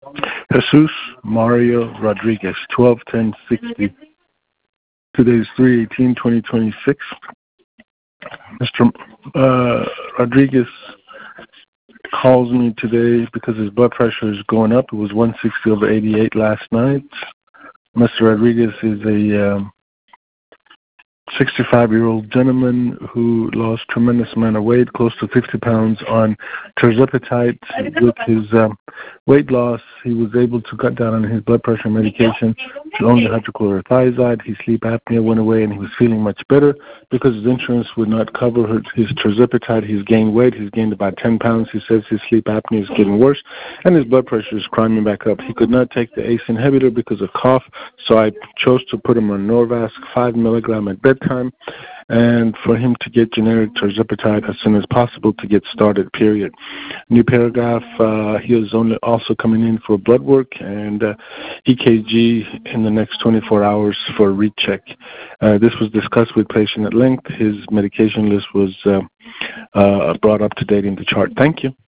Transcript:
Jesus Mario Rodriguez, 12-10-60. Today is 3/18/2026. Mr. Rodriguez calls me today because his blood pressure is going up. It was 160/88 last night. Mr. Rodriguez is a 65-year-old gentleman who lost tremendous amount of weight, close to 50 pounds on tirzepatide. With his weight loss, he was able to cut down on his blood pressure medication to only hydrochlorothiazide. His sleep apnea went away, and he was feeling much better because his insurance would not cover his tirzepatide. He's gained weight. He's gained about 10 pounds. He says his sleep apnea is getting worse, and his blood pressure is climbing back up. He could not take the ACE inhibitor because of cough, so I chose to put him on Norvasc 5 milligram at bedtime, and for him to get generic tirzepatide as soon as possible to get started, period. New paragraph, he is also coming in for blood work and EKG in the next 24 hours for a recheck. This was discussed with patient at length. His medication list was brought up to date in the chart. Thank you.